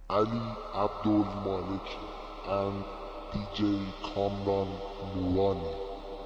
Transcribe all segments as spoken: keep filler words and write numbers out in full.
Ali Abdul Malik and D J Kamran Nurani.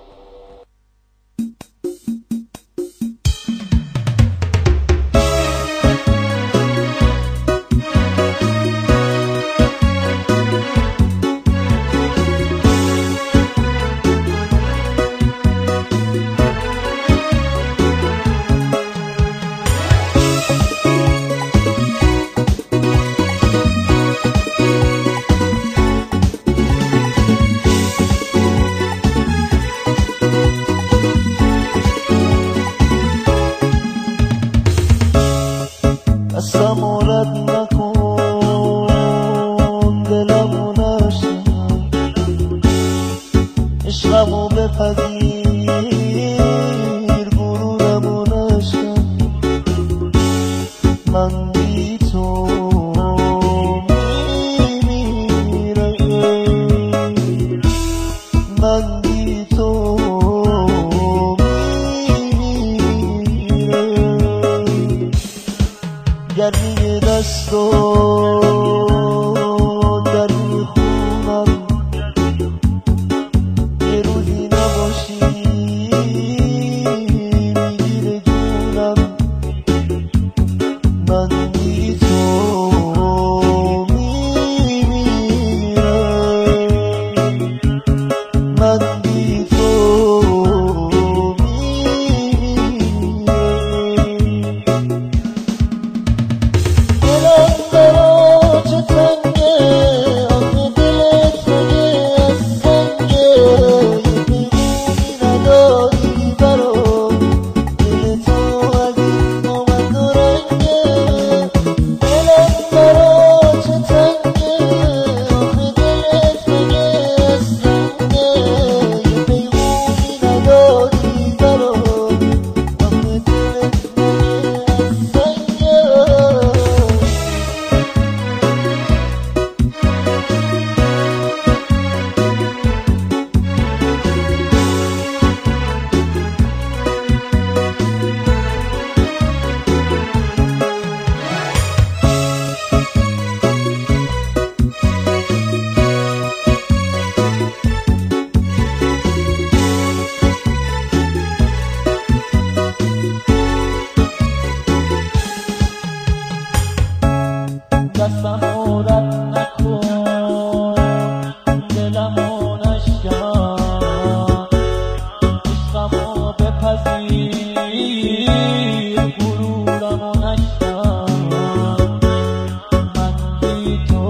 دستمو رد نکن دلمو نشکن عشقمو بپذیر غرورمو نشکن من بی تو میمیرم من بی تو میمیرم گرمی دستان در میخونم یه روزی نباشی میگیره جونم من بی تو میمیرم من بی تو دستمو رد نکن دلمو نشکن عشقمو بپذیر غرورمو نشکن من بی تو